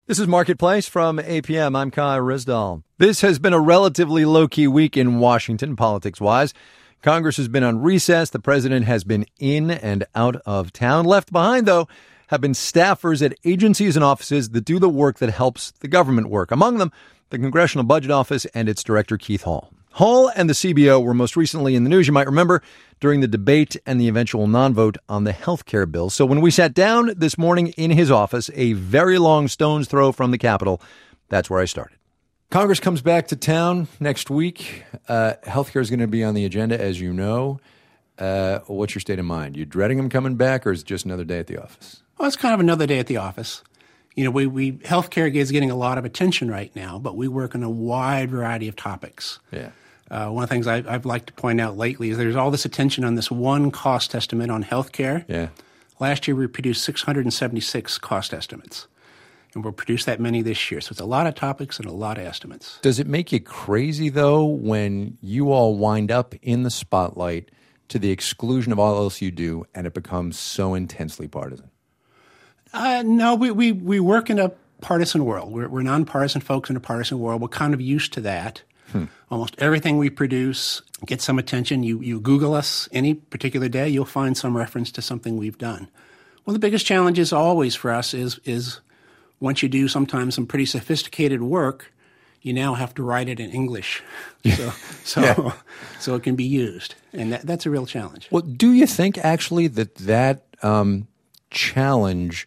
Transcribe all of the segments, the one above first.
This is Marketplace from APM. I'm Kai Rizdal. This has been a relatively low-key week in Washington, politics-wise. Congress has been on recess. The president has been in and out of town. Left behind, though, have been staffers at agencies and offices that do the work that helps the government work. Among them, the Congressional Budget Office and its director, Keith Hall. Hall and the CBO were most recently in the news, you might remember, during the debate and the eventual non-vote on the health care bill. So when we sat down this morning in his office, a very long stone's throw from the Capitol, that's where I started. Congress comes back to town next week. Health care is going to be on the agenda, as you know. What's your state of mind? You dreading them coming back, or is it just another day at the office? Well, it's kind of another day at the office. You know, we healthcare is getting a lot of attention right now, but we work on a wide variety of topics. Yeah. One of the things I've liked to point out lately is there's all this attention on this one cost estimate on healthcare. Yeah. Last year we produced 676 cost estimates, and we'll produce that many this year. So it's a lot of topics and a lot of estimates. Does it make you crazy, though, when you all wind up in the spotlight to the exclusion of all else you do, and it becomes so intensely partisan? No, we work in a partisan world. We're nonpartisan folks in a partisan world. We're kind of used to that. Almost everything we produce gets some attention. You Google us any particular day, you'll find some reference to something we've done. One of the biggest challenges always for us is once you do sometimes some pretty sophisticated work, you now have to write it in English, so it can be used, and that's a real challenge. Well, do you think actually that challenge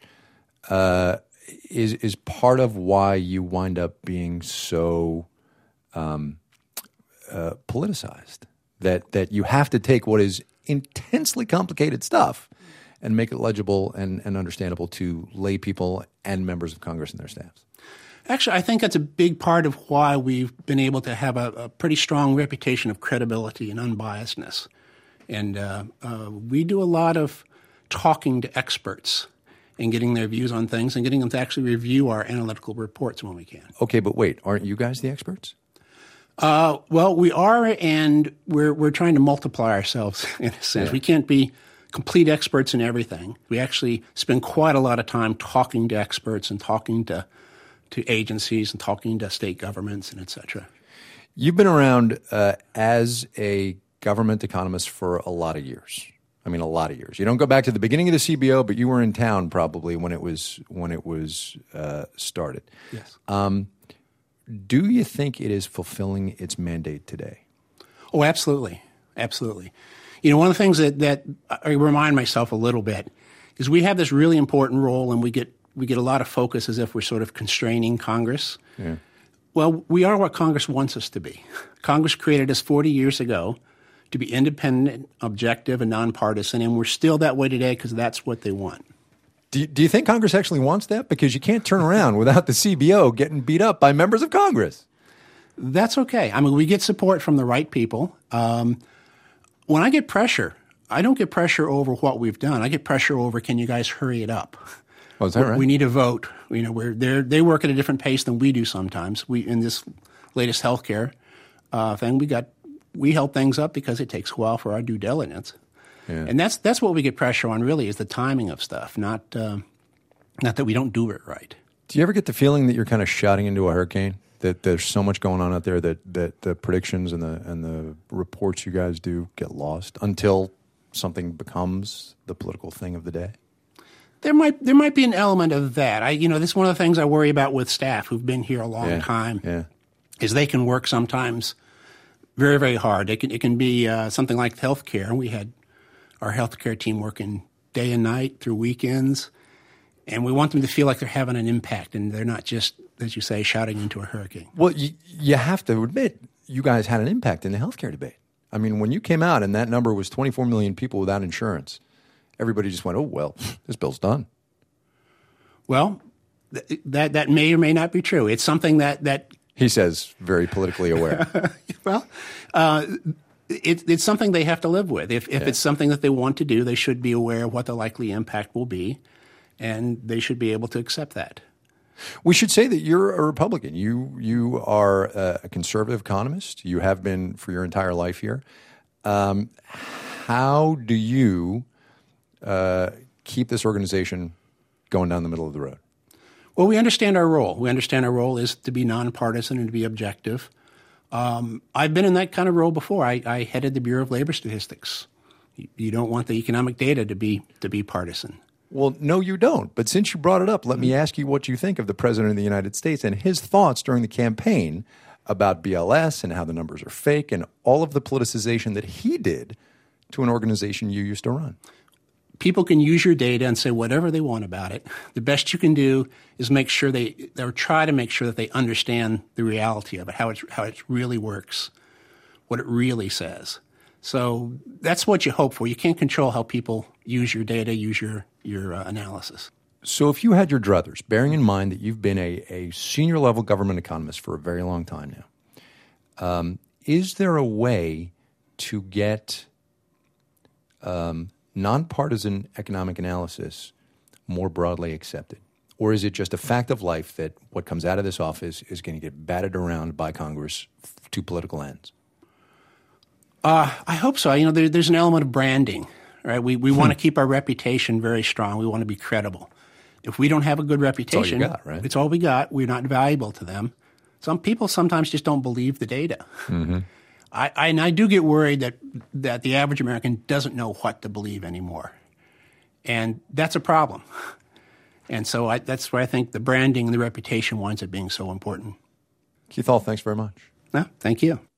is part of why you wind up being so politicized? That you have to take what is intensely complicated stuff and make it legible and understandable to lay people and members of Congress and their staffs? Actually, I think that's a big part of why we've been able to have a pretty strong reputation of credibility and unbiasedness. And we do a lot of talking to experts and getting their views on things and getting them to actually review our analytical reports when we can. Okay, but wait, aren't you guys the experts? Well, we are, and we're trying to multiply ourselves in a sense. Yeah. We can't be complete experts in everything. We actually spend quite a lot of time talking to experts and talking to agencies and talking to state governments and et cetera. You've been around as a government economist for a lot of years. I mean, a lot of years. You don't go back to the beginning of the CBO, but you were in town probably when it was started. Yes. Do you think it is fulfilling its mandate today? Oh, absolutely. Absolutely. You know, one of the things that I remind myself a little bit is we have this really important role, and we get a lot of focus as if we're sort of constraining Congress. Yeah. Well, we are what Congress wants us to be. Congress created us 40 years ago to be independent, objective, and nonpartisan, and we're still that way today because that's what they want. Do you think Congress actually wants that? Because you can't turn around without the CBO getting beat up by members of Congress. That's okay. I mean, we get support from the right people. When I get pressure, I don't get pressure over what we've done. I get pressure over, can you guys hurry it up? Oh, is that right? We need a vote. You know, they work at a different pace than we do sometimes. In this latest healthcare thing, we held things up because it takes a while for our due diligence. Yeah. And that's what we get pressure on, really, is the timing of stuff, not that we don't do it right. Do you ever get the feeling that you're kind of shouting into a hurricane? That there's so much going on out there that the predictions and the reports you guys do get lost until something becomes the political thing of the day? There might be an element of that. This is one of the things I worry about with staff who've been here a long time. Yeah. Is they can work sometimes very, very hard. It can be something like healthcare, and we had our healthcare team working day and night through weekends, and we want them to feel like they're having an impact and they're not just, as you say, shouting into a hurricane. Well, you have to admit you guys had an impact in the healthcare debate. I mean, when you came out and that number was 24 million people without insurance, everybody just went, oh, well, this bill's done. Well, that may or may not be true. It's something that he says, very politically aware. Well, it's something they have to live with. If it's something that they want to do, they should be aware of what the likely impact will be, and they should be able to accept that. We should say that you're a Republican. You are a conservative economist. You have been for your entire life here. How do you keep this organization going down the middle of the road? Well, we understand our role. We understand our role is to be nonpartisan and to be objective. I've been in that kind of role before. I headed the Bureau of Labor Statistics. You don't want the economic data to be partisan. Well, no, you don't. But since you brought it up, let me ask you what you think of the President of the United States and his thoughts during the campaign about BLS and how the numbers are fake and all of the politicization that he did to an organization you used to run. People can use your data and say whatever they want about it. The best you can do is make sure or try to make sure that they understand the reality of it, how it really works, what it really says. So that's what you hope for. You can't control how people use your data, use your analysis. So if you had your druthers, bearing in mind that you've been a senior level government economist for a very long time now, is there a way to get nonpartisan economic analysis more broadly accepted? Or is it just a fact of life that what comes out of this office is going to get batted around by Congress to political ends? I hope so. There's an element of branding, right? We want to keep our reputation very strong. We want to be credible. If we don't have a good reputation, it's all you got, right? It's all we got. We're not valuable to them. Some people sometimes just don't believe the data. Mm-hmm. I do get worried that the average American doesn't know what to believe anymore. And that's a problem. And so that's why I think the branding and the reputation winds up being so important. Keith Hall, thanks very much. No, thank you.